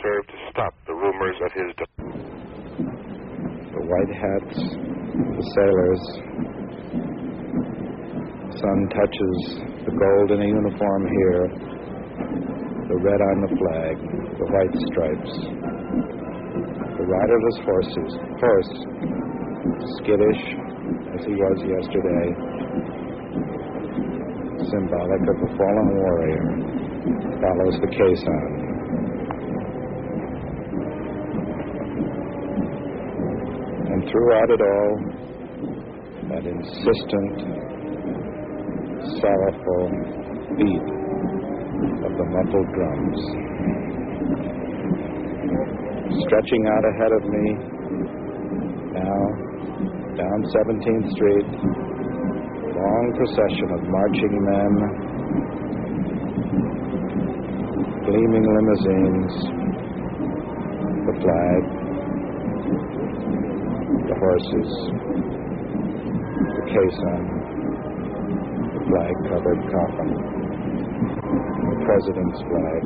serve to stop the rumors of his death. The white hats, the sailors. The sun touches the gold in a uniform here, the red on the flag, the white stripes. The riderless horse, skittish as he was yesterday, symbolic of a fallen warrior, follows the caisson. And throughout it all, that insistent, sorrowful beat of the muffled drums. Stretching out ahead of me, now down 17th Street, long procession of marching men, gleaming limousines, the flag, the horses, the caisson, the flag-covered coffin, the president's flag,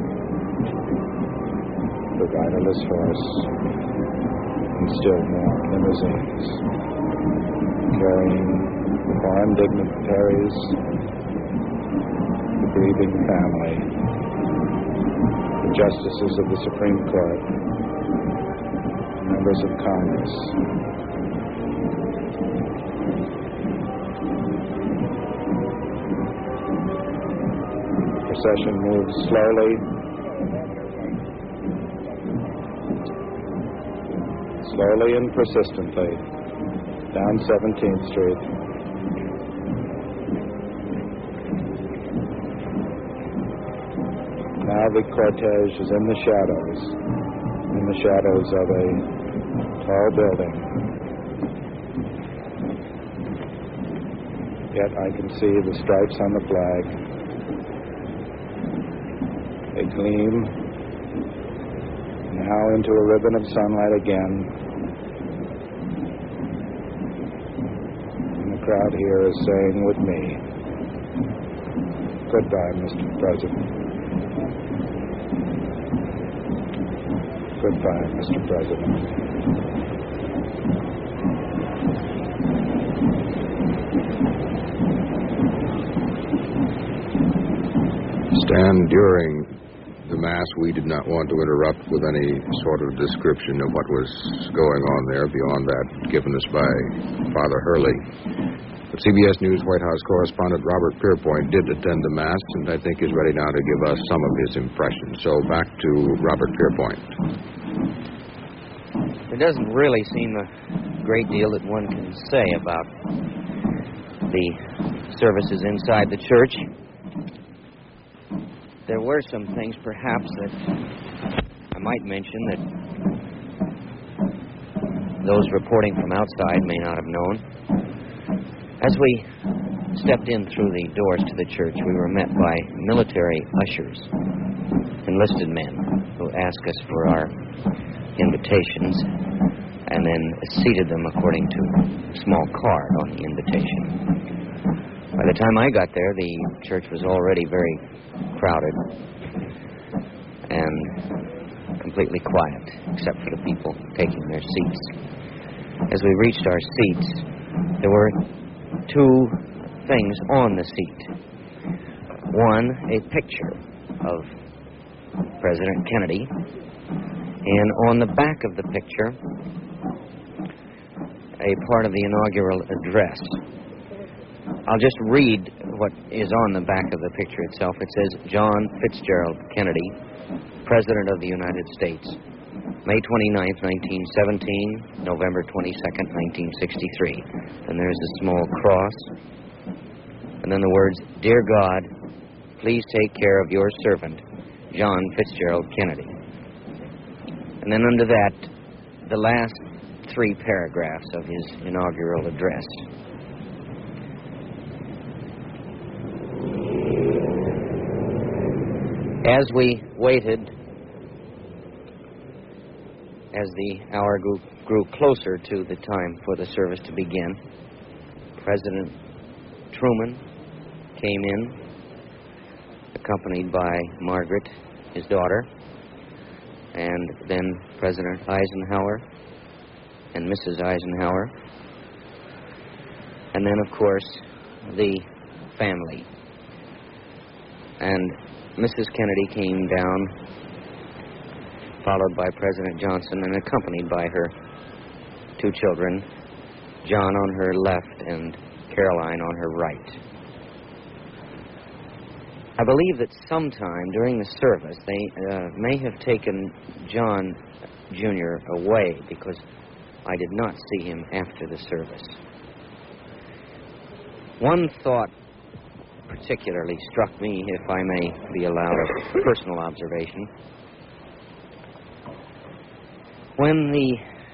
the riderless horse, and still more limousines, carrying foreign dignitaries, the grieving family, the justices of the Supreme Court, members of Congress. The procession moves slowly and persistently down 17th Street. Now the cortege is in the shadows of a tall building. Yet I can see the stripes on the flag. They gleam now into a ribbon of sunlight again. And the crowd here is saying with me, "Goodbye, Mr. President. Goodbye, Mr. President." Stan, during the Mass, we did not want to interrupt with any sort of description of what was going on there beyond that given us by Father Hurley. But CBS News White House correspondent Robert Pierpoint did attend the Mass, and I think is ready now to give us some of his impressions. So back to Robert Pierpoint. There doesn't really seem a great deal that one can say about the services inside the church. There were some things, perhaps, that I might mention that those reporting from outside may not have known. As we stepped in through the doors to the church, we were met by military ushers, enlisted men, who asked us for our invitations and then seated them according to a small card on the invitation. By the time I got there, the church was already very crowded and completely quiet, except for the people taking their seats. As we reached our seats, there were two things on the seat. One, a picture of President Kennedy, and on the back of the picture, a part of the inaugural address. I'll just read what is on the back of the picture itself. It says, John Fitzgerald Kennedy, President of the United States, May 29th, 1917, November 22nd, 1963. And there's a small cross. And then the words, Dear God, please take care of your servant, John Fitzgerald Kennedy. And then under that, the last three paragraphs of his inaugural address. As we waited, as the hour grew closer to the time for the service to begin, President Truman came in, accompanied by Margaret, his daughter, and then President Eisenhower and Mrs. Eisenhower, and then, of course, the family. And Mrs. Kennedy came down, followed by President Johnson and accompanied by her two children, John on her left and Caroline on her right. I believe that sometime during the service they may have taken John Jr. away because I did not see him after the service. One thought particularly struck me, if I may be allowed a personal observation. When the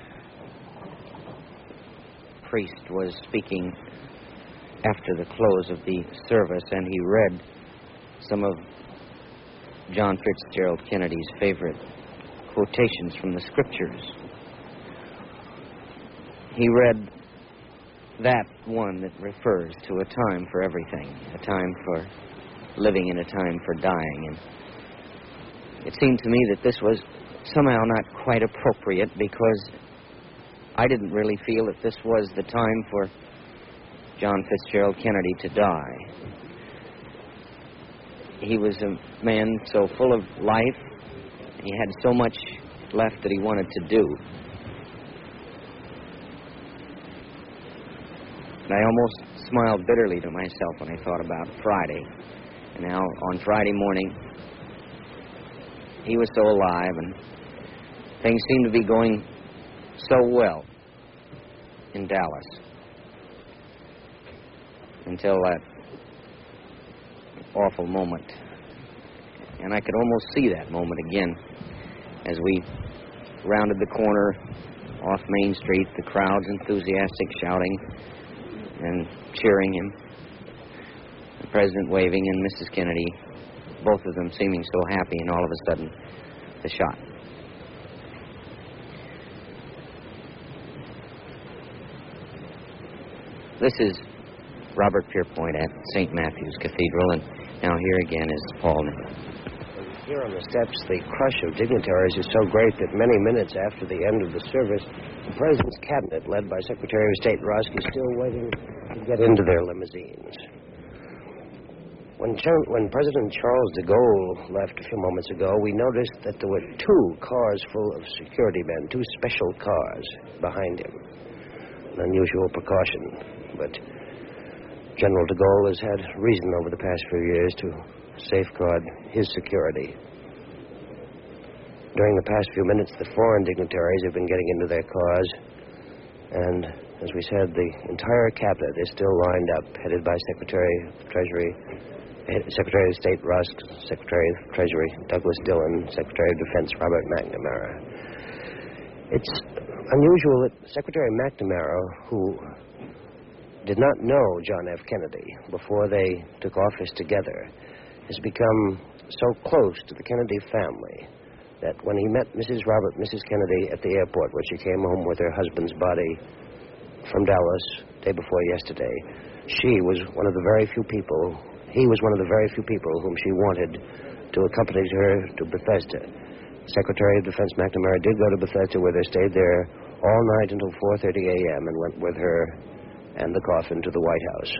priest was speaking after the close of the service and he read some of John Fitzgerald Kennedy's favorite quotations from the scriptures, he read that one that refers to a time for everything, a time for living and a time for dying. And it seemed to me that this was somehow not quite appropriate because I didn't really feel that this was the time for John Fitzgerald Kennedy to die. He was a man so full of life. He had so much left that he wanted to do. And I almost smiled bitterly to myself when I thought about Friday. And how on Friday morning, he was so alive and things seemed to be going so well in Dallas until that awful moment. And I could almost see that moment again as we rounded the corner off Main Street, the crowds enthusiastic, shouting and cheering him, the President waving and Mrs. Kennedy, both of them seeming so happy, and all of a sudden, the shot. This is Robert Pierpoint at St. Matthew's Cathedral, and now here again is Paul Niven. Here on the steps, the crush of dignitaries is so great that many minutes after the end of the service, the President's cabinet, led by Secretary of State Rusk, is still waiting to get into their limousines. When President Charles de Gaulle left a few moments ago, we noticed that there were two cars full of security men, two special cars behind him. An unusual precaution, but General de Gaulle has had reason over the past few years to safeguard his security. During the past few minutes, the foreign dignitaries have been getting into their cars, and as we said, the entire cabinet is still lined up, headed by Secretary of State Rusk, Secretary of Treasury Douglas Dillon, Secretary of Defense Robert McNamara. It's unusual that Secretary McNamara, who did not know John F. Kennedy before they took office together, has become so close to the Kennedy family that when he met Mrs. Kennedy at the airport, where she came home with her husband's body from Dallas day before yesterday, he was one of the very few people whom she wanted to accompany her to Bethesda. Secretary of Defense McNamara did go to Bethesda, where they stayed there all night until 4:30 a.m. and went with her and the coffin to the White House.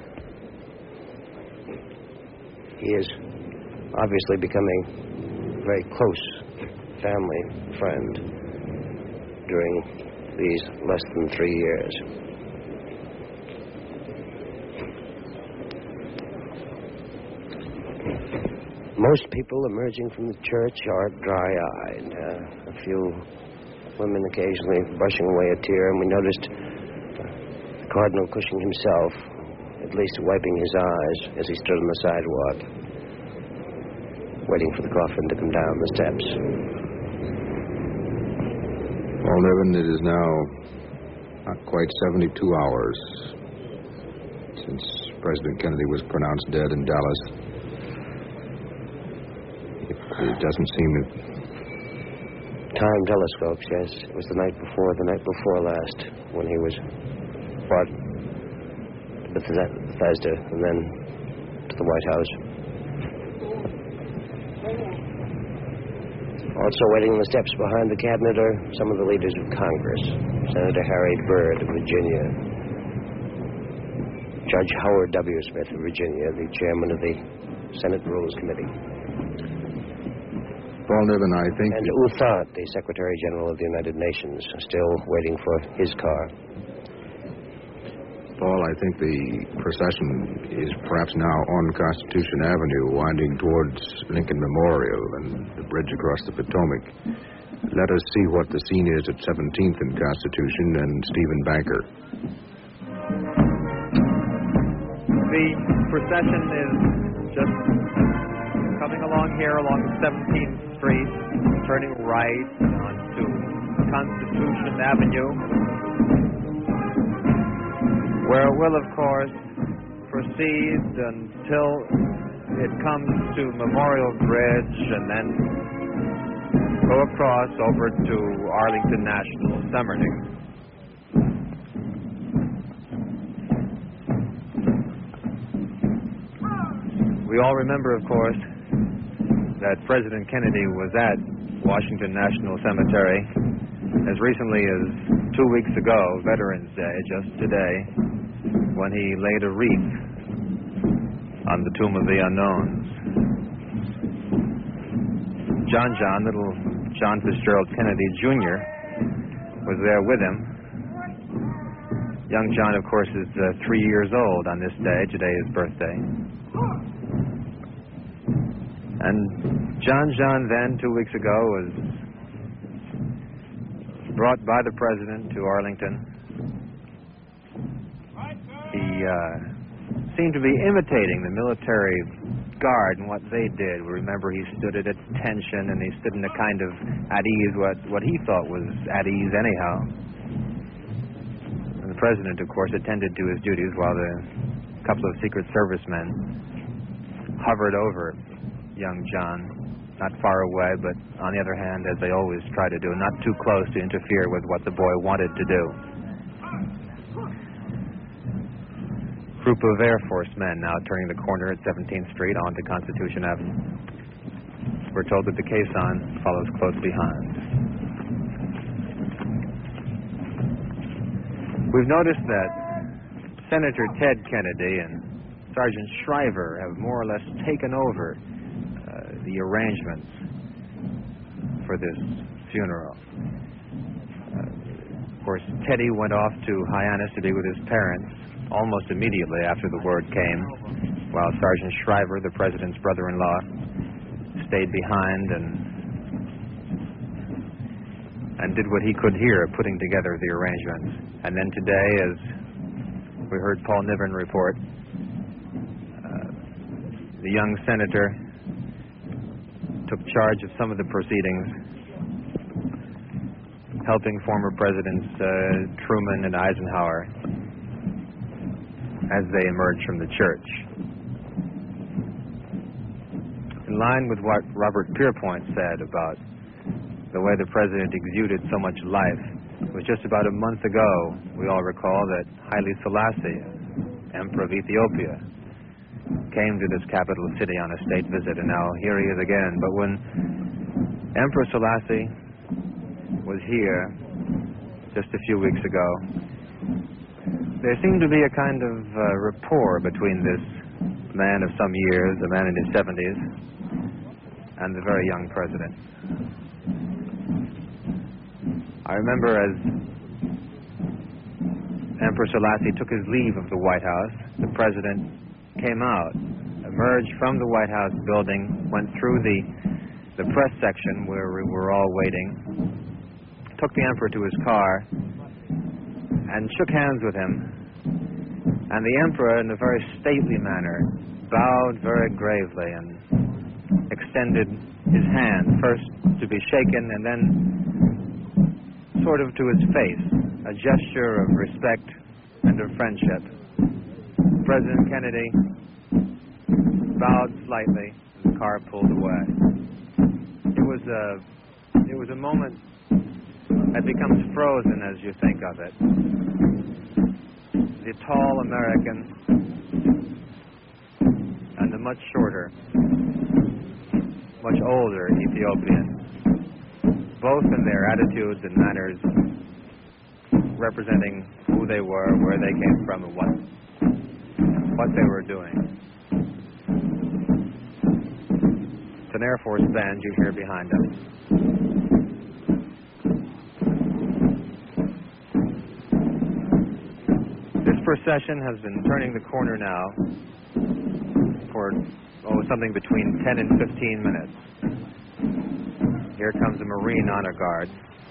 He is obviously becoming a very close family friend during these less than 3 years. Most people emerging from the church are dry-eyed. A few women occasionally brushing away a tear, and we noticed Cardinal Cushing himself at least wiping his eyes as he stood on the sidewalk, waiting for the coffin to come down the steps. Well, Niven, it is now not quite 72 hours since President Kennedy was pronounced dead in Dallas. It doesn't seem that... Time telescopes, yes. It was the night before last, when he was brought to Bethesda and then to the White House. Also waiting on the steps behind the cabinet are some of the leaders of Congress. Senator Harry Byrd of Virginia, Judge Howard W. Smith of Virginia, the chairman of the Senate Rules Committee. Paul Niven, I think... And U Thant, the Secretary General of the United Nations, still waiting for his car. Paul, I think the procession is perhaps now on Constitution Avenue, winding towards Lincoln Memorial and the bridge across the Potomac. Let us see what the scene is at 17th and Constitution and Stephen Banker. The procession is just coming along here along 17th Street, turning right onto Constitution Avenue, where it will, of course, proceed until it comes to Memorial Bridge and then go across over to Arlington National Cemetery. We all remember, of course, that President Kennedy was at Washington National Cemetery as recently as 2 weeks ago, Veterans Day, just today, when he laid a wreath on the Tomb of the Unknowns. Little John Fitzgerald Kennedy Jr. was there with him. Young John, of course, is 3 years old on this day. Today is his birthday. And John then, 2 weeks ago, was brought by the President to Arlington. He seemed to be imitating the military guard and what they did. We remember he stood at attention and he stood in a kind of at ease, what he thought was at ease anyhow. And the President, of course, attended to his duties while the couple of Secret Service men hovered over young John, not far away, but on the other hand, as they always try to do, not too close to interfere with what the boy wanted to do. Group of Air Force men now turning the corner at 17th Street onto Constitution Avenue. We're told that the caisson follows close behind. We've noticed that Senator Ted Kennedy and Sergeant Shriver have more or less taken over the arrangements for this funeral. Of course, Teddy went off to Hyannis to be with his parents almost immediately after the word came, while Sergeant Shriver, the President's brother-in-law, stayed behind and did what he could here, putting together the arrangements. And then today, as we heard Paul Niven report, the young senator took charge of some of the proceedings, helping former Presidents Truman and Eisenhower as they emerged from the church. In line with what Robert Pierpoint said about the way the President exuded so much life, it was just about a month ago, we all recall, that Haile Selassie, Emperor of Ethiopia, came to this capital city on a state visit, and now here he is again. But when Emperor Selassie was here just a few weeks ago, there seemed to be a kind of rapport between this man of some years, a man in his 70s, and the very young president. I remember as Emperor Selassie took his leave of the White House, the president came out, emerged from the White House building, went through the press section where we were all waiting, took the emperor to his car, and shook hands with him. And the emperor, in a very stately manner, bowed very gravely and extended his hand, first to be shaken and then sort of to his face, a gesture of respect and of friendship. President Kennedy bowed slightly, and the car pulled away. It was a moment that becomes frozen as you think of it. The tall American and the much shorter, much older Ethiopian both in their attitudes and manners, representing who they were, where they came from, and what they were doing. It's an Air Force band you hear behind us. This procession has been turning the corner now for something between 10 and 15 minutes. Here comes a Marine Honor Guard.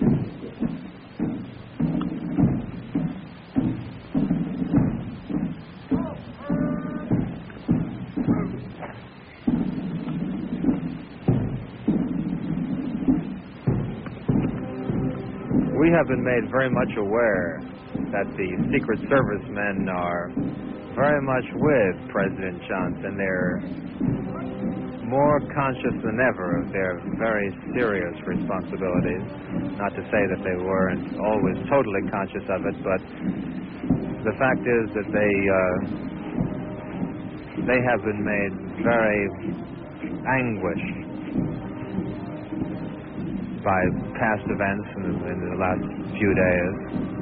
We have been made very much aware that the Secret Service men are very much with President Johnson. They're more conscious than ever of their very serious responsibilities. Not to say that they weren't always totally conscious of it, but the fact is that they have been made very anguished by past events in the last few days.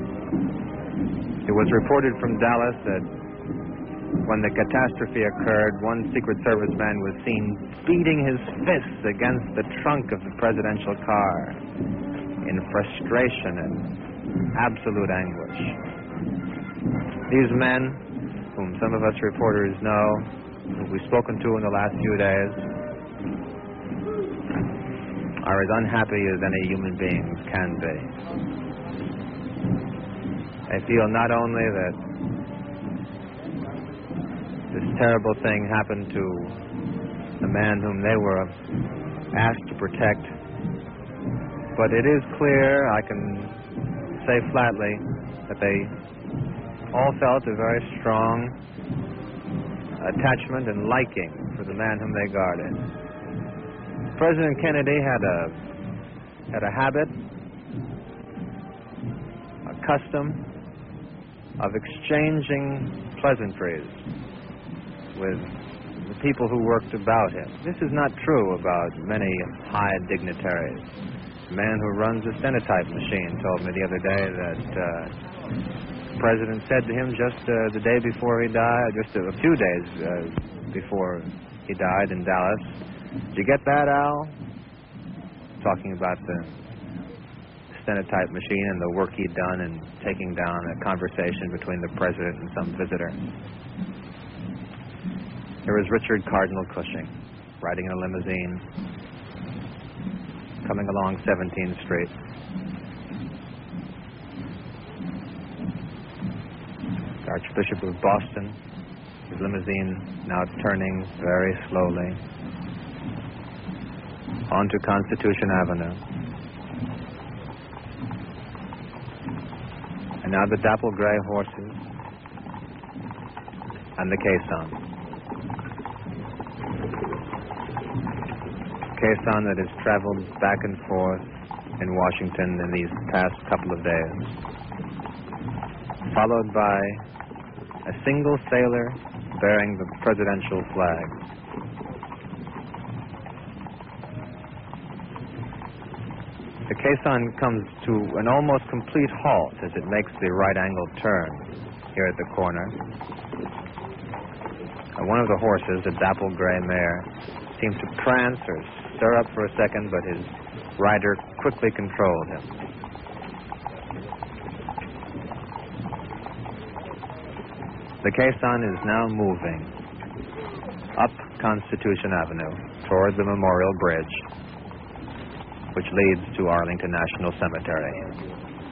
It was reported from Dallas that when the catastrophe occurred, one Secret Service man was seen beating his fists against the trunk of the presidential car in frustration and absolute anguish. These men, whom some of us reporters know, who we've spoken to in the last few days, are as unhappy as any human beings can be. They feel not only that this terrible thing happened to the man whom they were asked to protect, but it is clear, I can say flatly, that they all felt a very strong attachment and liking for the man whom they guarded. President Kennedy had a habit, a custom of exchanging pleasantries with the people who worked about him. This is not true about many high dignitaries. A man who runs a stenotype machine told me the other day that the president said to him just the day before he died, just a few days before he died in Dallas, "Did you get that, Al?" Talking about the stenotype machine and the work he'd done in taking down a conversation between the president and some visitor. There was Richard Cardinal Cushing, riding in a limousine, coming along 17th Street. The Archbishop of Boston, his limousine now turning very slowly onto Constitution Avenue. And now the dapple gray horses and the caisson. Caisson that has traveled back and forth in Washington in these past couple of days, followed by a single sailor bearing the presidential flag. The caisson comes to an almost complete halt as it makes the right-angled turn here at the corner. One of the horses, a dapple gray mare, seemed to prance or stir up for a second, but his rider quickly controlled him. The caisson is now moving up Constitution Avenue toward the Memorial Bridge, which leads to Arlington National Cemetery.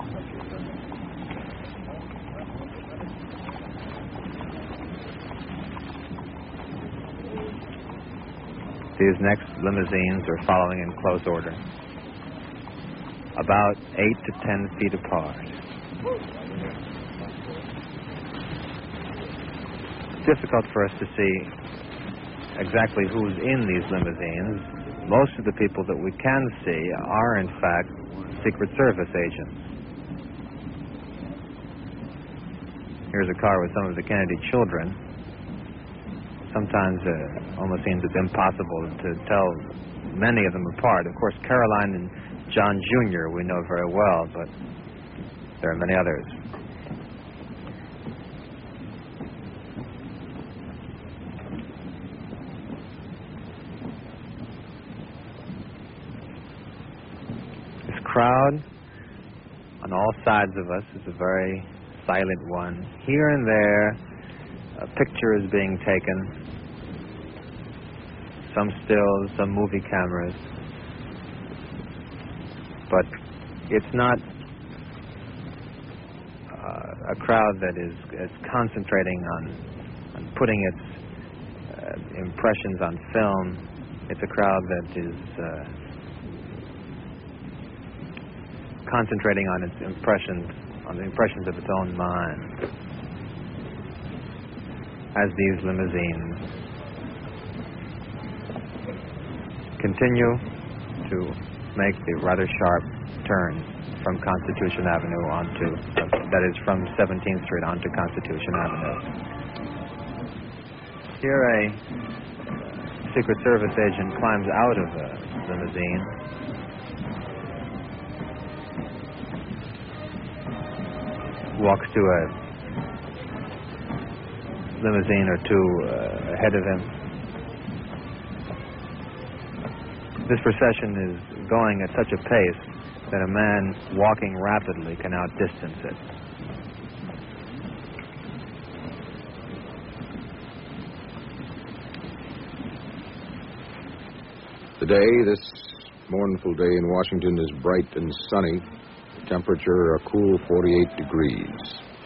These next limousines are following in close order, about 8 to 10 feet apart. It's difficult for us to see exactly who's in these limousines. Most of the people that we can see are, in fact, Secret Service agents. Here's a car with some of the Kennedy children. Sometimes it almost seems it's impossible to tell many of them apart. Of course, Caroline and John Jr. we know very well, but there are many others. This crowd on all sides of us is a very silent one. Here and there, a picture is being taken. Some stills, some movie cameras. But it's not a crowd that is concentrating on putting its impressions on film. It's a crowd that is concentrating on its impressions, on the impressions of its own mind, as these limousines continue to make the rather sharp turn from Constitution Avenue onto, that is, from 17th Street onto Constitution Avenue. Here a Secret Service agent climbs out of the limousine. Walks to a limousine or two ahead of him. This procession is going at such a pace that a man walking rapidly can outdistance it. Today, this mournful day in Washington, is bright and sunny. Temperature a cool 48 degrees.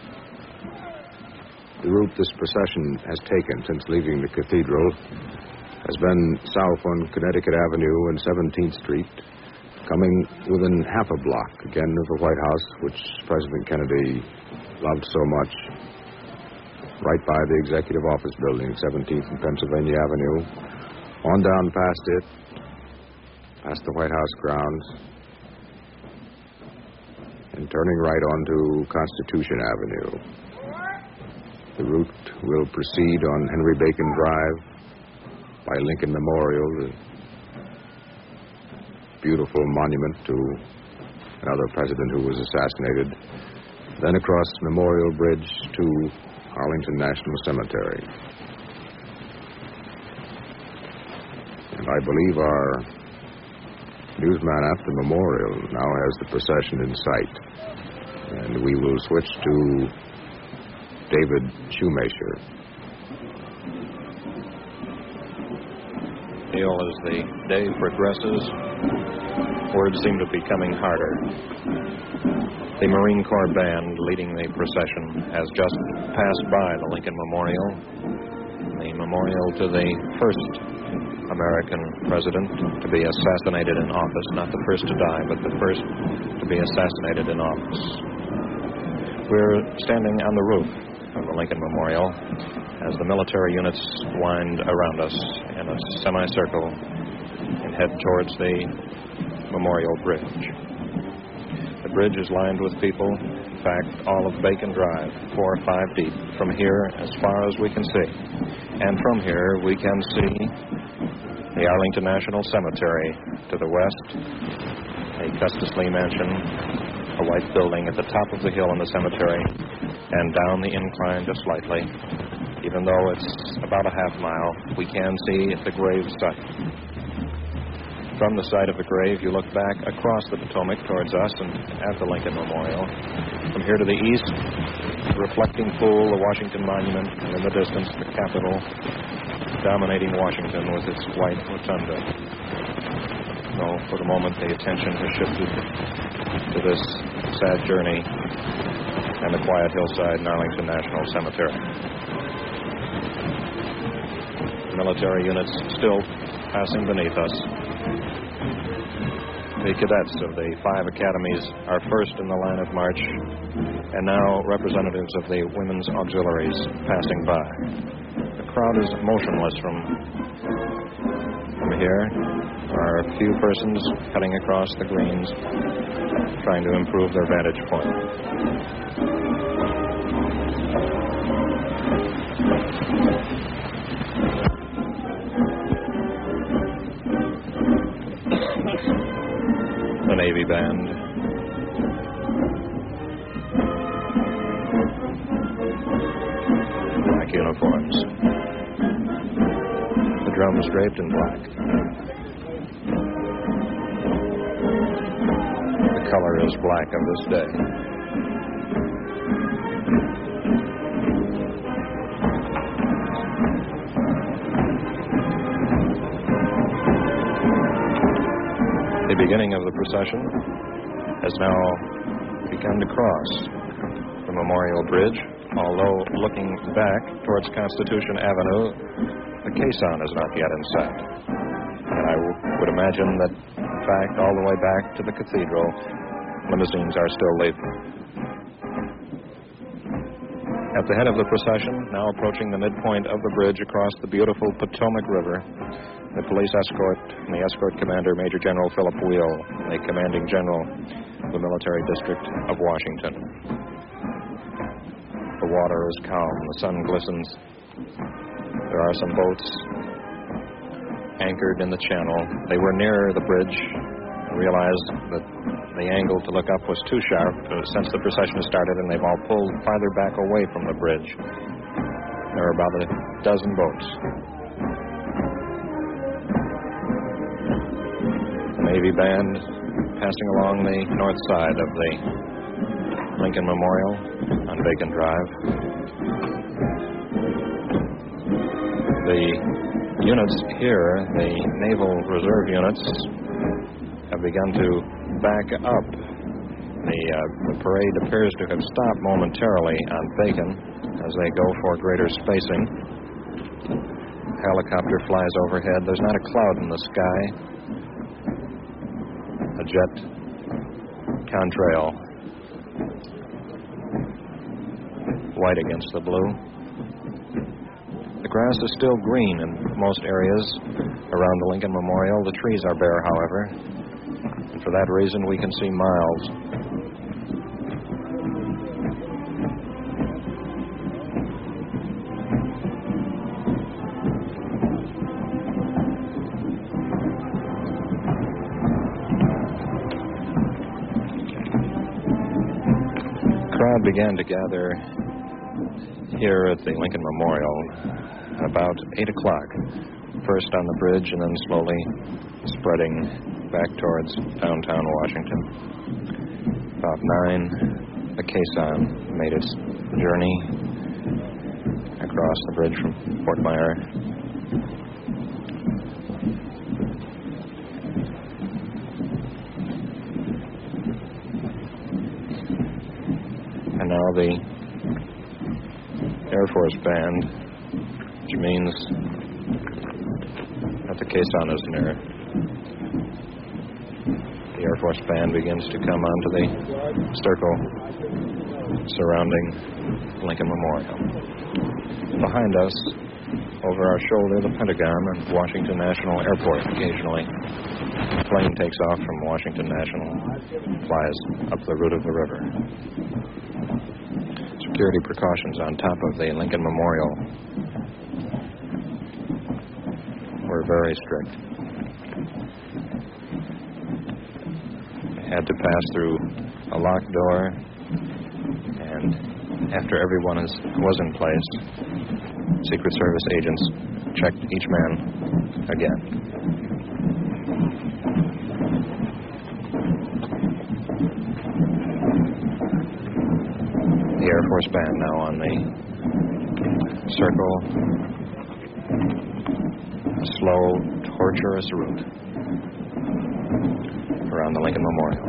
The route this procession has taken since leaving the cathedral has been south on Connecticut Avenue and 17th Street, coming within half a block, again, of the White House, which President Kennedy loved so much, right by the Executive Office Building at 17th and Pennsylvania Avenue, on down past it, past the White House grounds, and turning right onto Constitution Avenue. The route will proceed on Henry Bacon Drive, by Lincoln Memorial, the beautiful monument to another president who was assassinated, then across Memorial Bridge to Arlington National Cemetery. And I believe our newsman at the memorial now has the procession in sight. And we will switch to David Shoemaker. Neil, as the day progresses, words seem to be coming harder. The Marine Corps band leading the procession has just passed by the Lincoln Memorial, the memorial to the first American president to be assassinated in office, not the first to die, but the first to be assassinated in office. We're standing on the roof of the Lincoln Memorial as the military units wind around us in a semicircle and head towards the Memorial Bridge. The bridge is lined with people. In fact, all of Bacon Drive, 4 or 5 deep, from here as far as we can see. And from here we can see the Arlington National Cemetery to the west, a Custis Lee mansion, a white building at the top of the hill in the cemetery, and down the incline just slightly. Even though it's about a half mile, we can see the grave site. From the site of the grave, you look back across the Potomac towards us and at the Lincoln Memorial. From here to the east, the reflecting pool, the Washington Monument, and in the distance, the Capitol, dominating Washington with its white rotunda. So, for the moment, the attention has shifted to this sad journey and the quiet hillside in Arlington National Cemetery. Military units still passing beneath us. The cadets of the 5 academies are first in the line of march, and now representatives of the women's auxiliaries passing by. The crowd is motionless from here. There are a few persons cutting across the greens, trying to improve their vantage point. The Navy black uniforms. The drums draped in black. The color is black of this day. The beginning of the procession has now begun to cross the Memorial Bridge, although looking back towards Constitution Avenue, the caisson is not yet in sight. And I would imagine that, in fact, all the way back to the cathedral, limousines are still leaving. At the head of the procession, now approaching the midpoint of the bridge across the beautiful Potomac River, the police escort and the escort commander, Major General Philip Wheel, the commanding general of the military district of Washington. The water is calm, the sun glistens. There are some boats anchored in the channel. They were near the bridge and realized that the angle to look up was too sharp since the procession started, and they've all pulled farther back away from the bridge. There are about a dozen boats. Navy band passing along the north side of the Lincoln Memorial on Bacon Drive. The units here, the Naval Reserve units, have begun to back up. The parade appears to have stopped momentarily on Bacon as they go for greater spacing. A helicopter flies overhead. There's not a cloud in the sky. A jet contrail, white against the blue. The grass is still green in most areas around the Lincoln Memorial. The trees are bare, however, and for that reason we can see miles. Began to gather here at the Lincoln Memorial about 8 o'clock, first on the bridge and then slowly spreading back towards downtown Washington. About 9, the caisson made its journey across the bridge from Fort Myer. And now the Air Force Band, which means that the caisson is near. The Air Force Band begins to come onto the circle surrounding Lincoln Memorial. Behind us, over our shoulder, the Pentagon and Washington National Airport occasionally. A plane takes off from Washington National, flies up the route of the river. Security precautions on top of the Lincoln Memorial were very strict. We had to pass through a locked door, and after everyone was in place, Secret Service agents checked each man again. The Air Force Band now on the circle, a slow, torturous route around the Lincoln Memorial.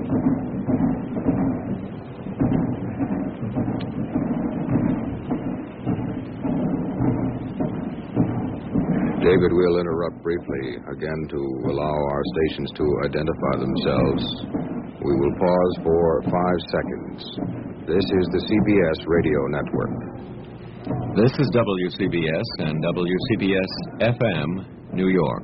David, we'll interrupt briefly again to allow our stations to identify themselves. We will pause for 5 seconds. This is the CBS Radio Network. This is WCBS and WCBS-FM, New York.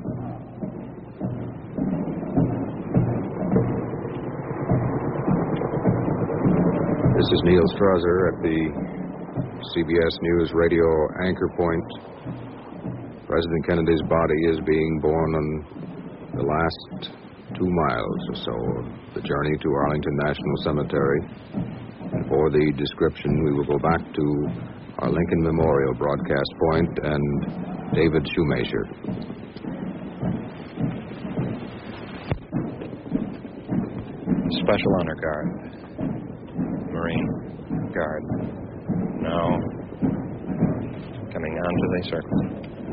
This is Neil Strasser at the CBS News Radio anchor point. President Kennedy's body is being borne on the last 2 miles or so of the journey to Arlington National Cemetery. For the description, we will go back to our Lincoln Memorial broadcast point and David Shoemaker. Special Honor Guard, Marine Guard, now coming onto the circle.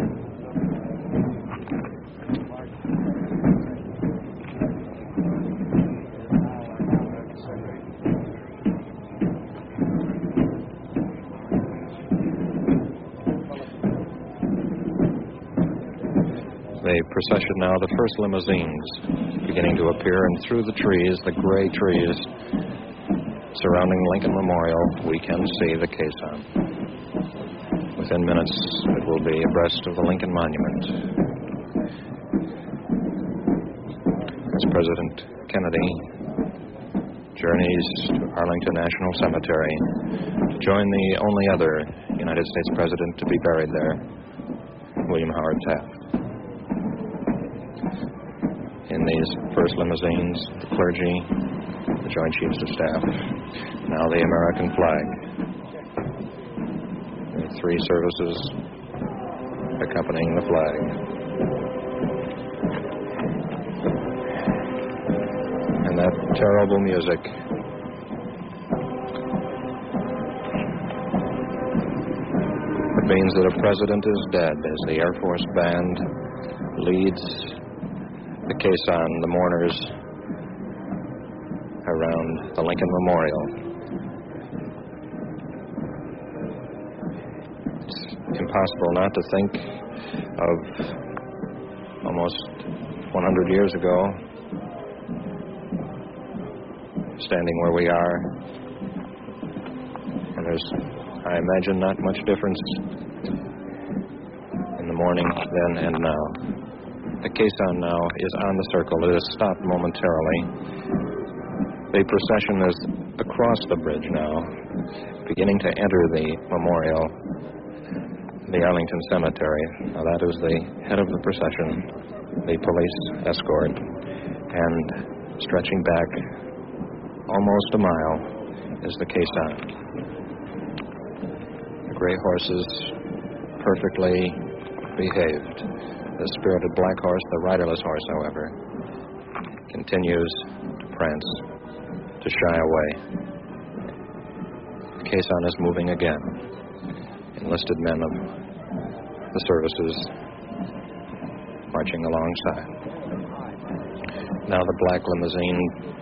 The procession now, the first limousines beginning to appear, and through the trees, the gray trees surrounding Lincoln Memorial, we can see the caisson. Within minutes, it will be abreast of the Lincoln Monument. As President Kennedy journeys to Arlington National Cemetery to join the only other United States president to be buried there, William Howard Taft. In these first limousines, the clergy, the Joint Chiefs of Staff, now the American flag. The three services accompanying the flag. And that terrible music. It means that a president is dead as the Air Force Band leads the caisson, the mourners, around the Lincoln Memorial. It's impossible not to think of almost 100 years ago, standing where we are, and there's, I imagine, not much difference in the morning then and now. The caisson now is on the circle. It has stopped momentarily. The procession is across the bridge now, beginning to enter the memorial, the Arlington Cemetery. Now that is the head of the procession, the police escort, and stretching back almost a mile is the caisson. The gray horses perfectly behaved. The spirited black horse, the riderless horse, however, continues to prance, to shy away. The caisson is moving again. Enlisted men of the services marching alongside. Now the black limousine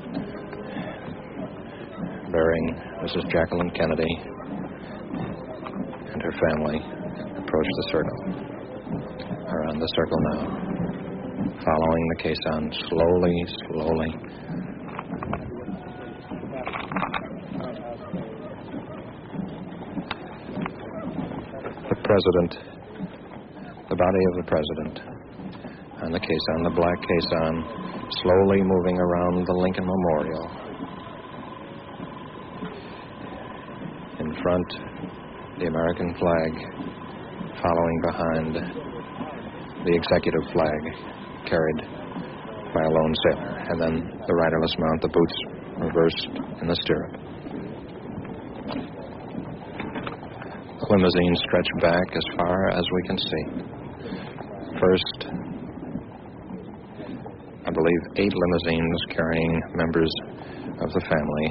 bearing Mrs. Jacqueline Kennedy and her family approach the circle. Around the circle now, following the caisson slowly. The president, the body of the president, and the caisson, the black caisson, slowly moving around the Lincoln Memorial. In front, the American flag, following behind the executive flag carried by a lone sailor, and then the riderless mount, the boots reversed in the stirrup. The limousines stretch back as far as we can see. First, I believe 8 limousines carrying members of the family.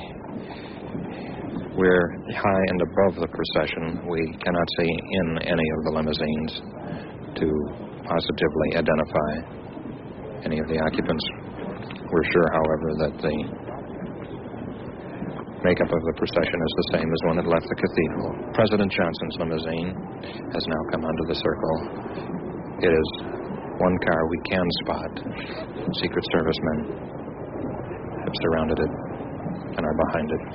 We're high and above the procession. We cannot see in any of the limousines to positively identify any of the occupants. We're sure, however, that the makeup of the procession is the same as when it left the cathedral. President Johnson's limousine has now come onto the circle. It is one car we can spot. Secret Servicemen have surrounded it and are behind it.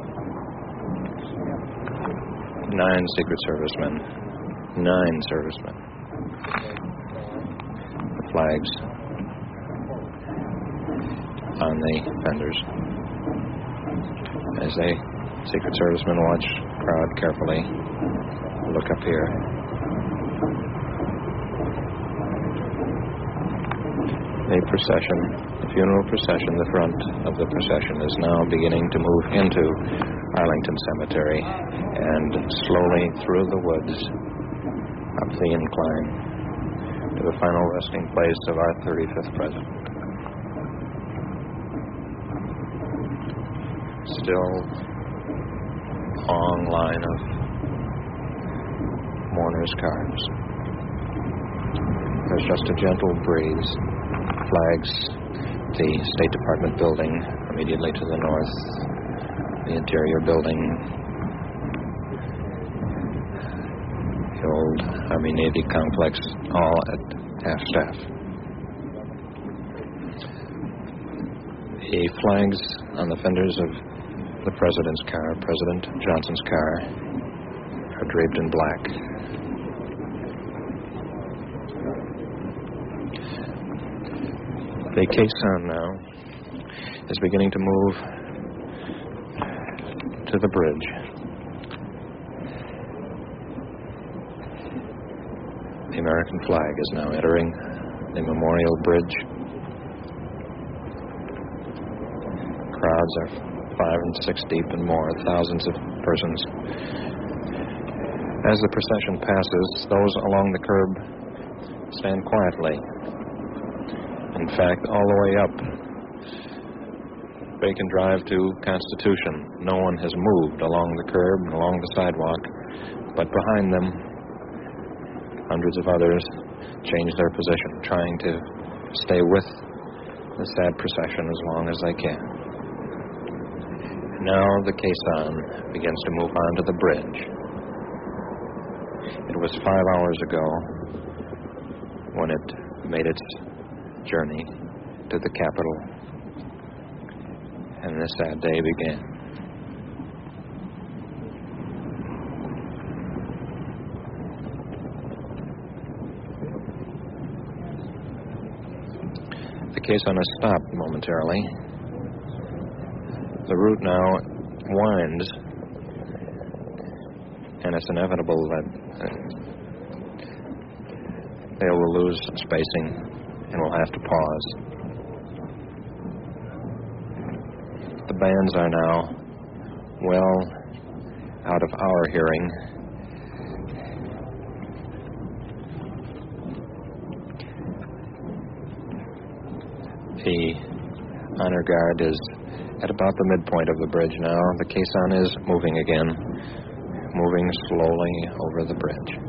9 Secret Servicemen. 9 servicemen. Flags on the fenders as the Secret Servicemen watch the crowd carefully. Look up here. The procession, the funeral procession, the front of the procession is now beginning to move into Arlington Cemetery and slowly through the woods up the incline to the final resting place of our 35th president. Still long line of mourners' cars. There's just a gentle breeze. Flags, the State Department building immediately to the north, the Interior building, the old Army-Navy complex, all at half-staff. The flags on the fenders of the President's car, President Johnson's car, are draped in black. The caisson now is beginning to move to the bridge. The American flag is now entering the Memorial Bridge. Crowds are 5 and 6 deep and more, thousands of persons. As the procession passes, those along the curb stand quietly. In fact, all the way up Bacon Drive to Constitution, no one has moved along the curb and along the sidewalk, but behind them, hundreds of others change their position, trying to stay with the sad procession as long as they can. Now the caisson begins to move on to the bridge. It was 5 hours ago when it made its journey to the Capitol, and this sad day began. The caisson has stopped momentarily. The route now winds, and it's inevitable that they will lose spacing and will have to pause. The bands are now well out of our hearing. The honor guard is at about the midpoint of the bridge now. The caisson is moving again, moving slowly over the bridge.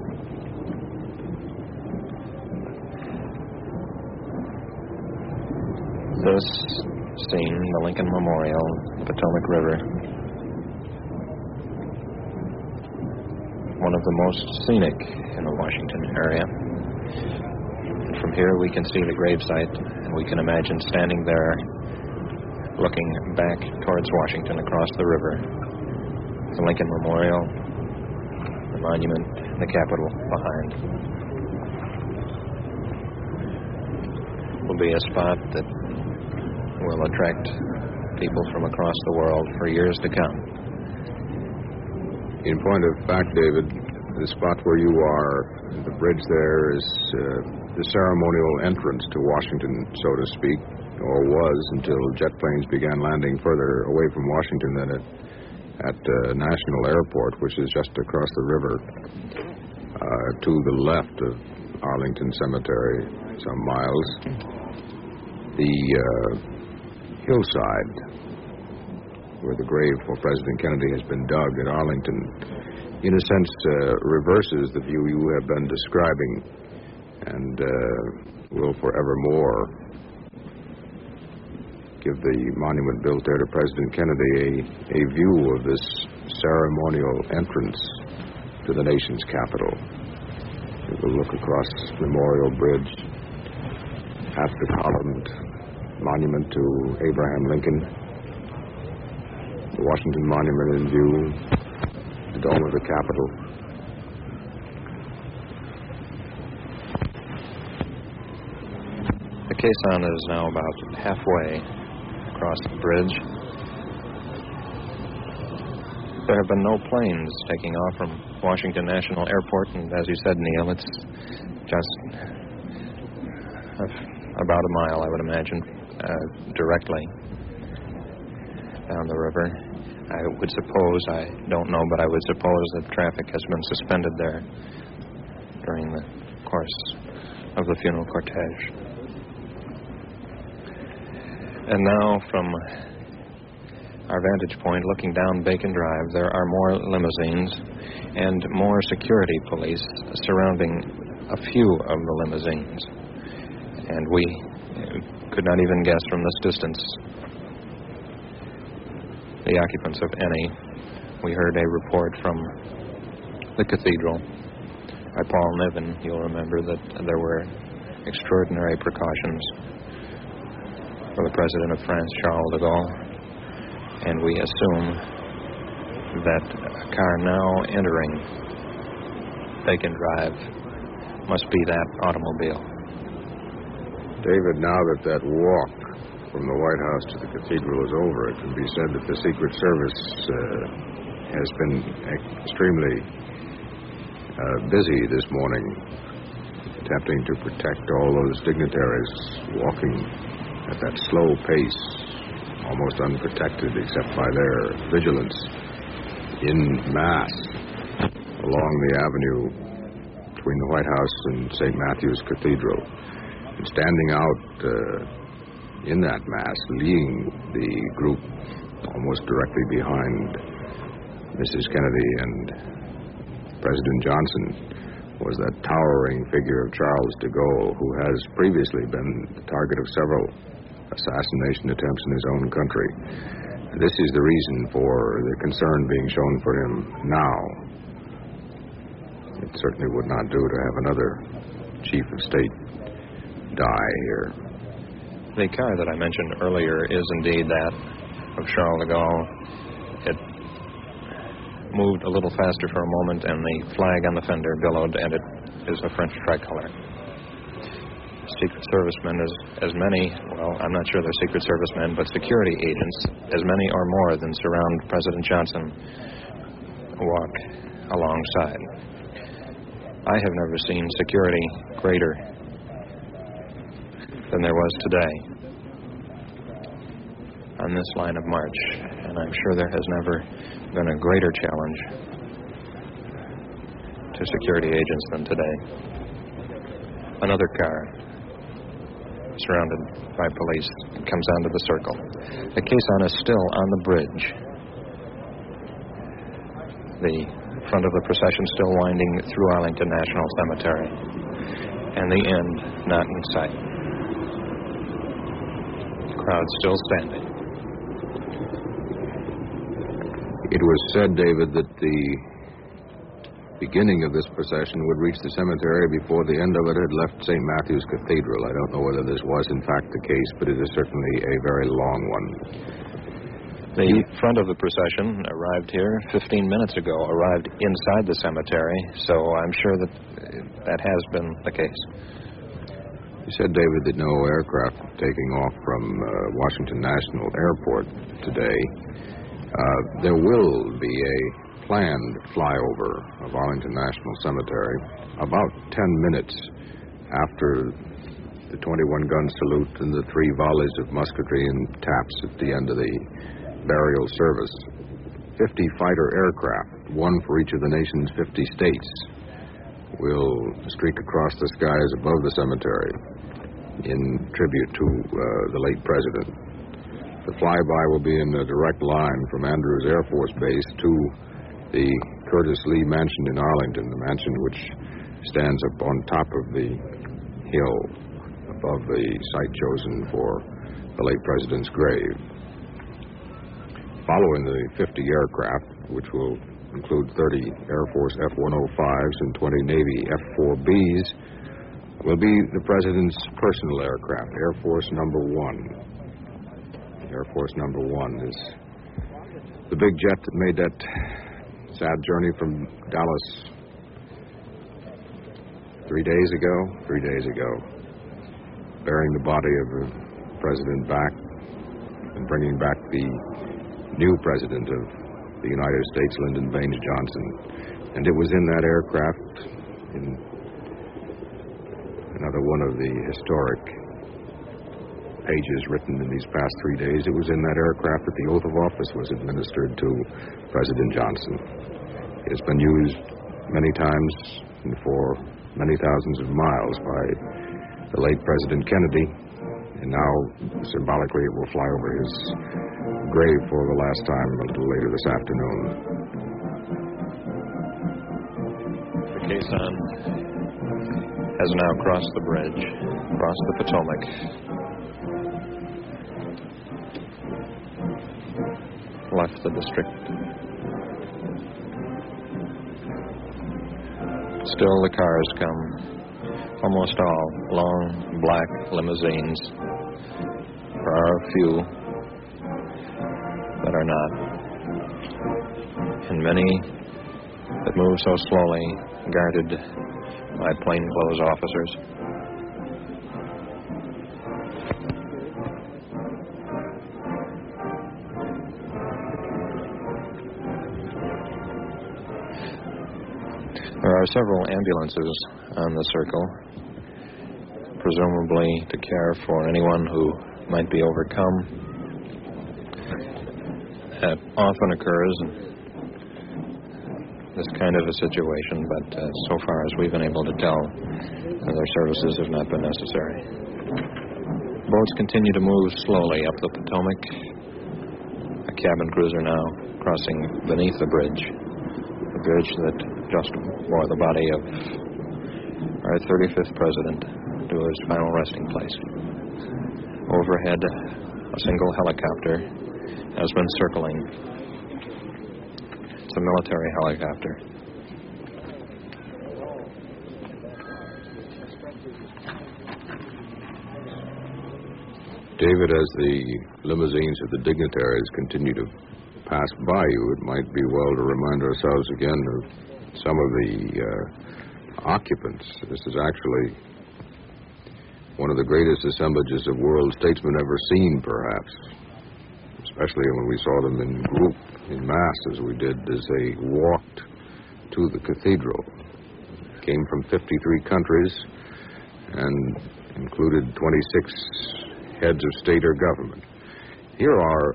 This scene, the Lincoln Memorial, Potomac River, one of the most scenic in the Washington area. And from here we can see the gravesite, and we can imagine standing there looking back towards Washington across the river. The Lincoln Memorial, the monument, and the Capitol behind. Will be a spot that will attract people from across the world for years to come. In point of fact, David, the spot where you are, the bridge there is the ceremonial entrance to Washington, so to speak, or was until jet planes began landing further away from Washington than at National Airport, which is just across the river to the left of Arlington Cemetery, some miles. The hillside where the grave for President Kennedy has been dug at Arlington, in a sense, reverses the view you have been describing and will forevermore give the monument built there to President Kennedy a view of this ceremonial entrance to the nation's capital. It will look across Memorial Bridge, past the columned monument to Abraham Lincoln, the Washington Monument in view, the dome of the Capitol. The caisson is now about halfway across the bridge. There have been no planes taking off from Washington National Airport, and as you said, Neil, it's just about a mile, I would imagine, directly down the river. I would suppose, I don't know, but I would suppose that traffic has been suspended there during the course of the funeral cortege. And now, from our vantage point, looking down Bacon Drive, there are more limousines and more security police surrounding a few of the limousines. And we could not even guess from this distance the occupants of any. We heard a report from the cathedral by Paul Niven. You'll remember that there were extraordinary precautions for the President of France, Charles de Gaulle, and we assume that a car now entering Bacon Drive must be that automobile. David, now that walk from the White House to the cathedral is over, it can be said that the Secret Service has been extremely busy this morning, attempting to protect all those dignitaries walking at that slow pace, almost unprotected except by their vigilance, in mass along the avenue between the White House and St. Matthew's Cathedral. And standing out in that mass, leading the group almost directly behind Mrs. Kennedy and President Johnson, was that towering figure of Charles de Gaulle, who has previously been the target of several assassination attempts in his own country. This is the reason for the concern being shown for him now. It certainly would not do to have another chief of state die here. The car that I mentioned earlier is indeed that of Charles de Gaulle. It moved a little faster for a moment, and the flag on the fender billowed, and it is a French tricolor. Secret servicemen, as many, well, I'm not sure they're Secret Servicemen, but security agents, as many or more than surround President Johnson, walk alongside. I have never seen security greater than there was today on this line of march, and I'm sure there has never been a greater challenge to security agents than today. Another car, surrounded by police, comes onto the circle. The caisson is still on the bridge. The front of the procession still winding through Arlington National Cemetery, and the end not in sight. The crowd still standing. It was said, David, that the beginning of this procession would reach the cemetery before the end of it had left St. Matthew's Cathedral. I don't know whether this was in fact the case, but it is certainly a very long one. The front of the procession arrived here 15 minutes ago, arrived inside the cemetery, so I'm sure that that has been the case. You said, David, that no aircraft taking off from Washington National Airport today. There will be a planned flyover of Arlington National Cemetery about 10 minutes after the 21-gun salute and the 3 volleys of musketry and taps at the end of the burial service. 50 fighter aircraft, one for each of the nation's 50 states, will streak across the skies above the cemetery in tribute to the late president. The flyby will be in a direct line from Andrews Air Force Base to the Curtis Lee Mansion in Arlington, the mansion which stands up on top of the hill above the site chosen for the late president's grave. Following the 50 aircraft, which will include 30 Air Force F-105s and 20 Navy F-4Bs, will be the president's personal aircraft, Air Force Number 1. Air Force Number 1 is the big jet that made that sad journey from Dallas 3 days ago, bearing the body of the president back and bringing back the new president of the United States, Lyndon Baines Johnson. And it was in that aircraft, in another one of the historic pages written in these past 3 days, it was in that aircraft that the oath of office was administered to President Johnson. It has been used many times and for many thousands of miles by the late President Kennedy, and now, symbolically, it will fly over his grave for the last time a little later this afternoon. The caisson has now crossed the bridge, crossed the Potomac. Left the district. Still the cars come, almost all long black limousines. There are a few that are not, and many that move so slowly, guarded by plainclothes officers. There are several ambulances on the circle, presumably to care for anyone who might be overcome. That often occurs in this kind of a situation, but so far as we've been able to tell, their services have not been necessary. Boats continue to move slowly up the Potomac. A cabin cruiser now crossing beneath the bridge that just bore the body of our 35th president to his final resting place. Overhead, a single helicopter has been circling. It's a military helicopter. David, as the limousines of the dignitaries continue to pass by you, it might be well to remind ourselves again of some of the occupants. This is actually one of the greatest assemblages of world statesmen ever seen, perhaps, especially when we saw them in group, in mass, as we did as they walked to the cathedral. Came from 53 countries and included 26 heads of state or government. Here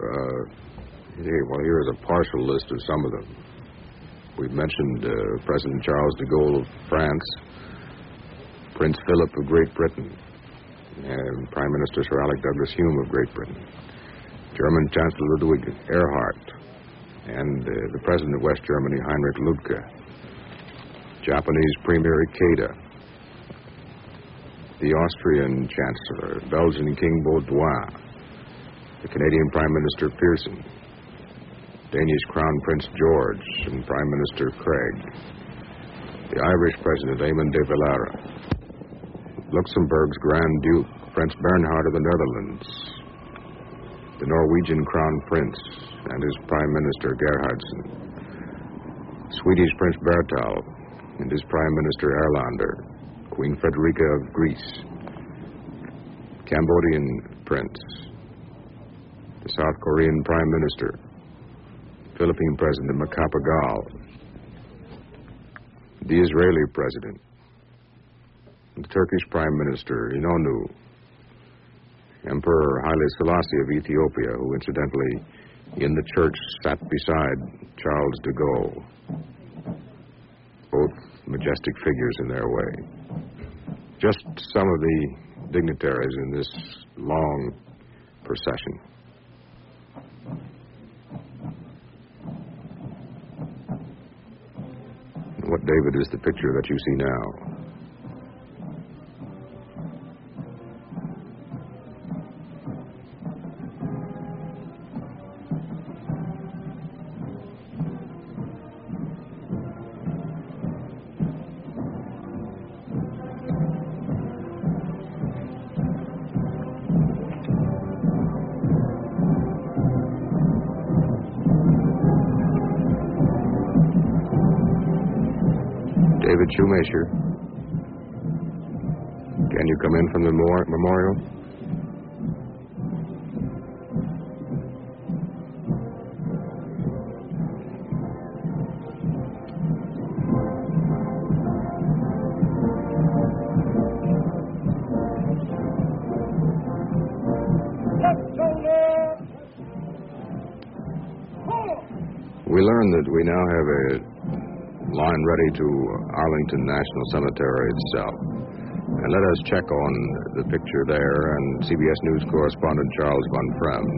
is a partial list of some of them. We've mentioned President Charles de Gaulle of France, Prince Philip of Great Britain, and Prime Minister Sir Alec Douglas Hume of Great Britain, German Chancellor Ludwig Erhard, and the President of West Germany, Heinrich Lübke, Japanese Premier Ikeda, the Austrian Chancellor, Belgian King Baudouin, the Canadian Prime Minister Pearson, Danish Crown Prince George and Prime Minister Craig, the Irish President Eamon de Valera, Luxembourg's Grand Duke Prince Bernhard of the Netherlands, the Norwegian Crown Prince and his Prime Minister Gerhardsen, Swedish Prince Bertal and his Prime Minister Erlander, Queen Frederica of Greece, Cambodian Prince, the South Korean Prime Minister, Philippine President Macapagal, the Israeli President, the Turkish Prime Minister Inonu, Emperor Haile Selassie of Ethiopia, who incidentally in the church sat beside Charles de Gaulle. Both majestic figures in their way. Just some of the dignitaries in this long procession. What, David, is the picture that you see now? David Shoemaker, can you come in from the memorial? learn that we now have a line ready to Arlington National Cemetery itself. And let us check on the picture there and CBS News correspondent Charles Von Fremd.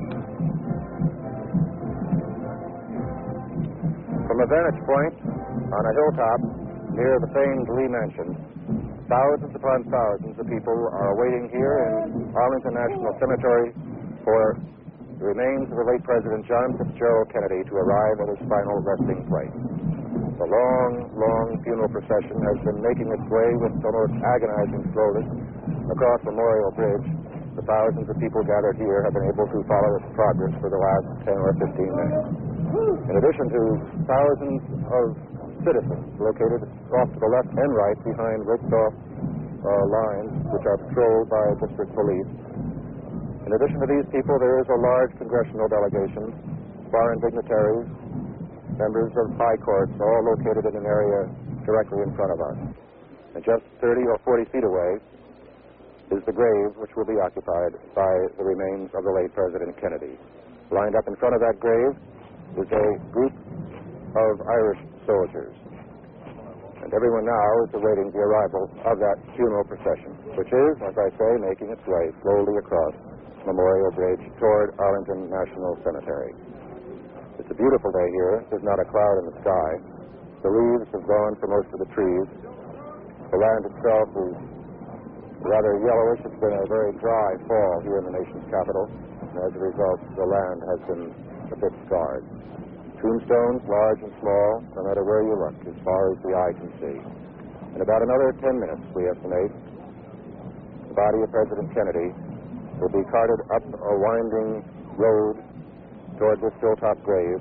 From a vantage point on a hilltop near the famed Lee Mansion, thousands upon thousands of people are waiting here in Arlington National Cemetery for the remains of the late President John Fitzgerald Kennedy to arrive at his final resting place. The long, long funeral procession has been making its way with almost agonizing slowness across Memorial Bridge. The thousands of people gathered here have been able to follow its progress for the last 10 or 15 minutes. In addition to thousands of citizens located off to the left and right behind roped-off lines, which are patrolled by district police. In addition to these people, there is a large congressional delegation, foreign dignitaries, members of high courts, all located in an area directly in front of us. And just 30 or 40 feet away is the grave which will be occupied by the remains of the late President Kennedy. Lined up in front of that grave is a group of Irish soldiers. And everyone now is awaiting the arrival of that funeral procession, which is, as I say, making its way slowly across Memorial Bridge toward Arlington National Cemetery. It's a beautiful day here. There's not a cloud in the sky. The leaves have gone for most of the trees. The land itself is rather yellowish. It's been a very dry fall here in the nation's capital. And as a result, the land has been a bit scarred. Tombstones, large and small, no matter where you look, as far as the eye can see. In about another 10 minutes, we estimate, the body of President Kennedy will be carted up a winding road toward this hilltop grave,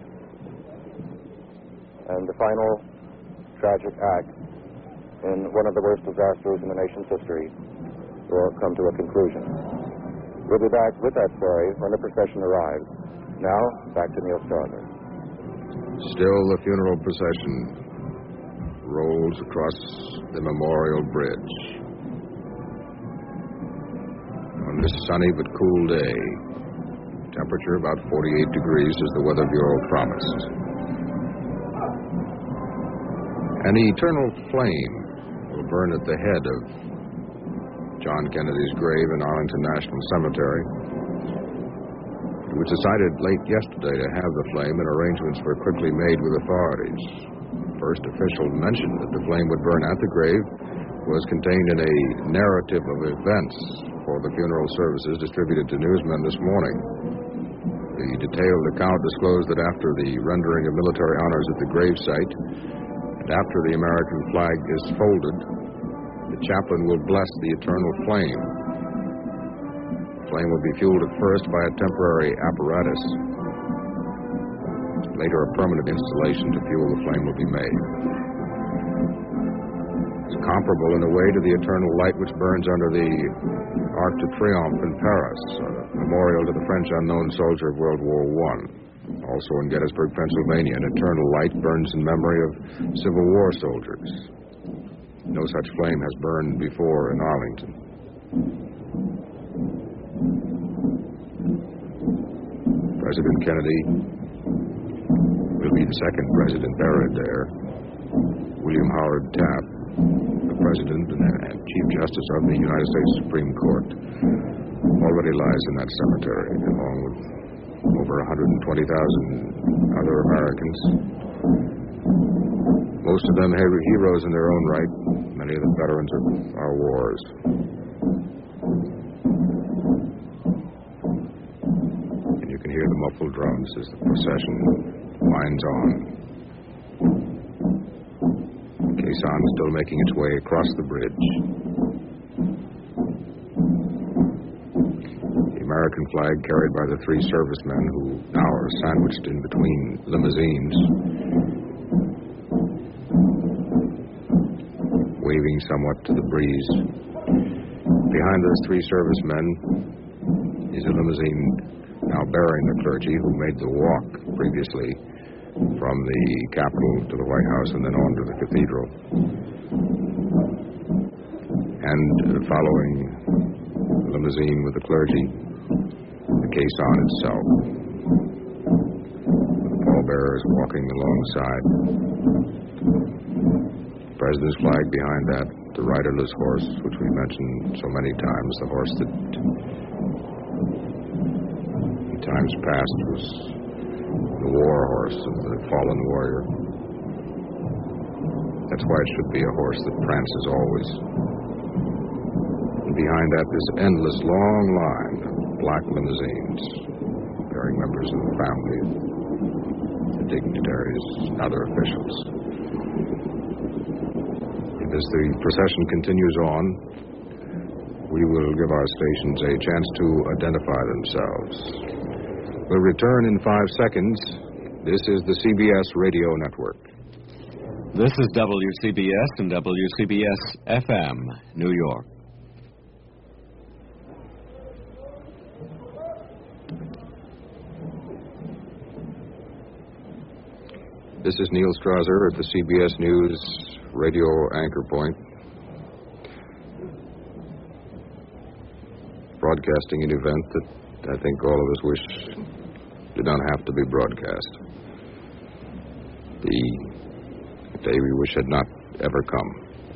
and the final tragic act in one of the worst disasters in the nation's history will come to a conclusion. We'll be back with that story when the procession arrives. Now, back to Neil Stauder. Still, the funeral procession rolls across the Memorial Bridge. On this sunny but cool day, temperature about 48 degrees as the Weather Bureau promised. An eternal flame will burn at the head of John Kennedy's grave in Arlington National Cemetery. It was decided late yesterday to have the flame, and arrangements were quickly made with authorities. First official mention that the flame would burn at the grave was contained in a narrative of events for the funeral services distributed to newsmen this morning. The detailed account disclosed that after the rendering of military honors at the gravesite, and after the American flag is folded, the chaplain will bless the eternal flame. The flame will be fueled at first by a temporary apparatus. Later, a permanent installation to fuel the flame will be made. It's comparable in a way to the eternal light which burns under the Arc de Triomphe in Paris, a memorial to the French unknown soldier of World War I. Also in Gettysburg, Pennsylvania, an eternal light burns in memory of Civil War soldiers. No such flame has burned before in Arlington. President Kennedy will be the second president buried there. William Howard Taft, the President and Chief Justice of the United States Supreme Court, already lies in that cemetery, along with over 120,000 other Americans. Most of them heroes in their own right, many of them veterans of our wars. And you can hear the muffled drums as the procession winds on. Caisson is still making its way across the bridge. The American flag carried by the three servicemen who now are sandwiched in between limousines, waving somewhat to the breeze. Behind those three servicemen is a limousine now bearing the clergy who made the walk previously from the Capitol to the White House and then on to the Cathedral. And following the limousine with the clergy, the caisson itself, with Paul pallbearers walking alongside. The President's flag behind that, the riderless horse, which we mentioned so many times, the horse that in times past was the war horse of the fallen warrior. That's why it should be a horse that prances always. And behind that, this endless long line of black limousines bearing members of the family, the dignitaries, and other officials. And as the procession continues on, we will give our stations a chance to identify themselves. We'll return in 5 seconds. This is the CBS Radio Network. This is WCBS and WCBS FM, New York. This is Neil Strasser at the CBS News radio anchor point, broadcasting an event that I think all of us wish did not have to be broadcast. The day we wish had not ever come.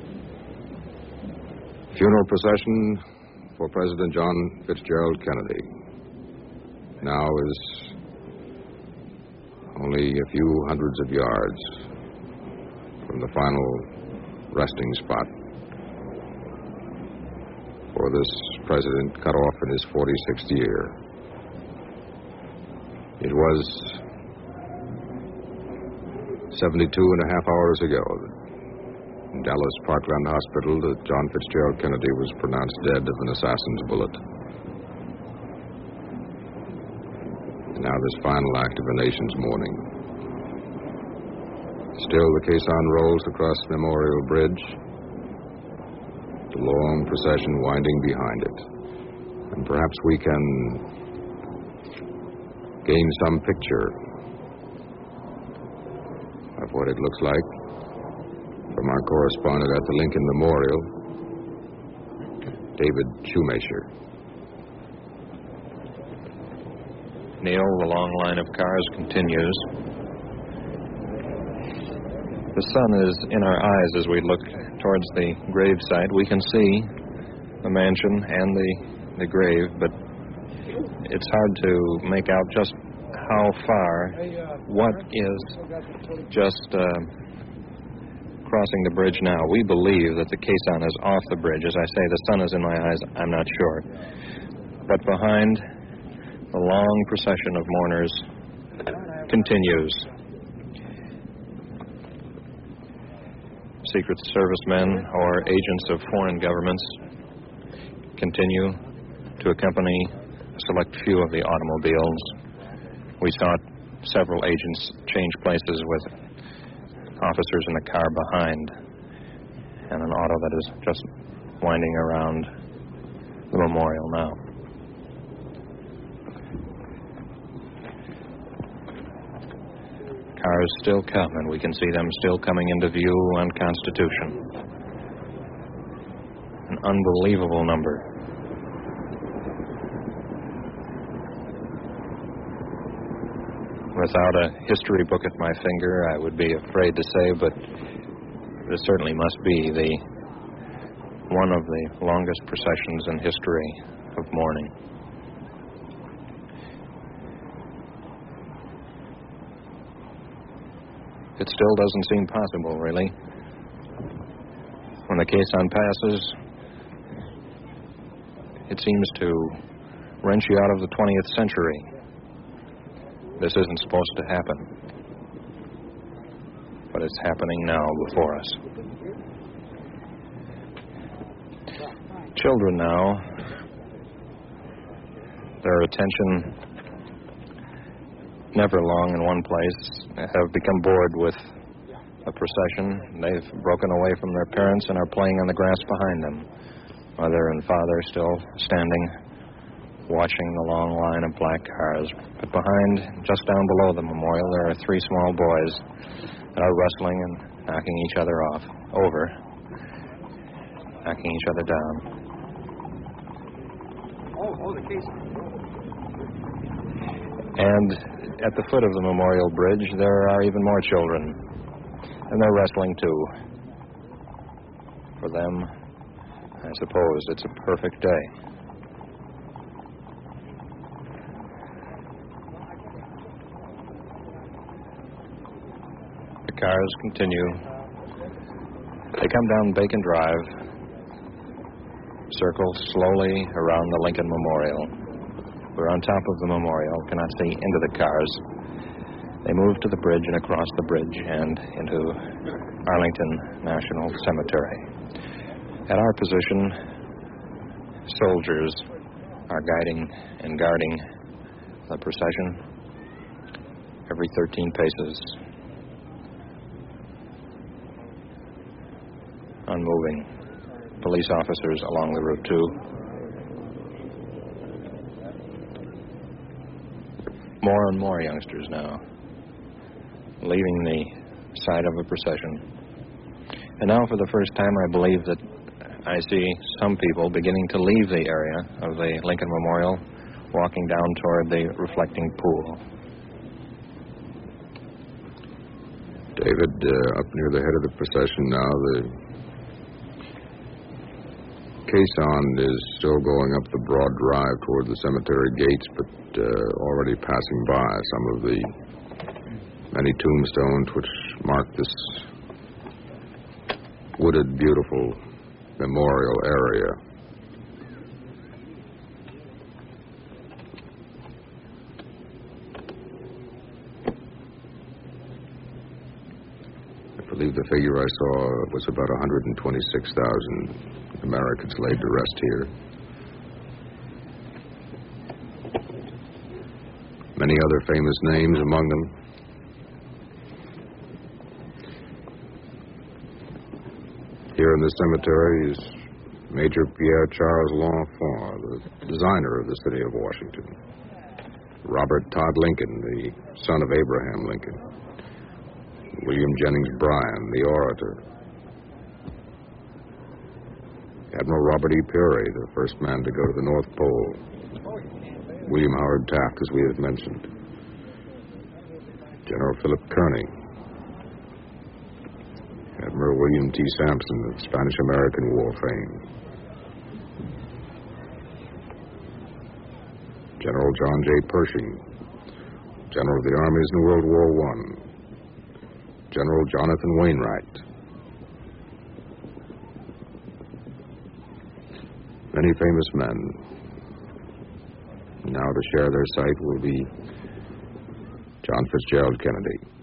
Funeral procession for President John Fitzgerald Kennedy now is only a few hundreds of yards from the final resting spot for this president cut off in his 46th year. It was 72 and a half hours ago in Dallas Parkland Hospital that John Fitzgerald Kennedy was pronounced dead of an assassin's bullet. And now this final act of a nation's mourning. Still the caisson rolls across Memorial Bridge, the long procession winding behind it. And perhaps we can gain some picture of what it looks like from our correspondent at the Lincoln Memorial, David Shoemaker. Neil, the long line of cars continues. The sun is in our eyes as we look towards the gravesite. We can see the mansion and the grave, but it's hard to make out just how far, what is just crossing the bridge now. We believe that the caisson is off the bridge. As I say, the sun is in my eyes. I'm not sure. But behind, the long procession of mourners continues. Secret Service men or agents of foreign governments continue to accompany a select few of the automobiles. We saw several agents change places with officers in the car behind and an auto that is just winding around the memorial now. Cars still come, and we can see them still coming into view on Constitution. An unbelievable number. Without a history book at my finger, I would be afraid to say, but it certainly must be one of the longest processions in history of mourning. It still doesn't seem possible, really. When the caisson passes, it seems to wrench you out of the 20th century. This isn't supposed to happen. But it's happening now before us. Children now, their attention never long in one place, have become bored with a procession. They've broken away from their parents and are playing on the grass behind them. Mother and father still standing, watching the long line of black cars. But behind, just down below the memorial, there are three small boys that are wrestling and knocking each other over, knocking each other down. Oh, the case. And at the foot of the memorial bridge, there are even more children, and they're wrestling too. For them, I suppose it's a perfect day. The cars continue. They come down Bacon Drive, circle slowly around the Lincoln Memorial. We're on top of the memorial, cannot see into the cars. They move to the bridge and across the bridge and into Arlington National Cemetery. At our position, soldiers are guiding and guarding the procession every 13 paces. Unmoving. Police officers along the route, too. More and more youngsters now leaving the side of a procession. And now, for the first time, I believe that I see some people beginning to leave the area of the Lincoln Memorial, walking down toward the reflecting pool. David, up near the head of the procession now, the caisson is still going up the broad drive toward the cemetery gates, but already passing by some of the many tombstones which mark this wooded, beautiful memorial area. I believe the figure I saw was about 126,000 Americans laid to rest here. Many other famous names among them. Here in the cemetery is Major Pierre Charles L'Enfant, the designer of the city of Washington. Robert Todd Lincoln, the son of Abraham Lincoln. William Jennings Bryan, the orator. Admiral Robert E. Peary, the first man to go to the North Pole. William Howard Taft, as we have mentioned. General Philip Kearny. Admiral William T. Sampson of Spanish-American War fame. General John J. Pershing, General of the Armies in World War I. General Jonathan Wainwright. Many famous men. Now to share their site will be John Fitzgerald Kennedy.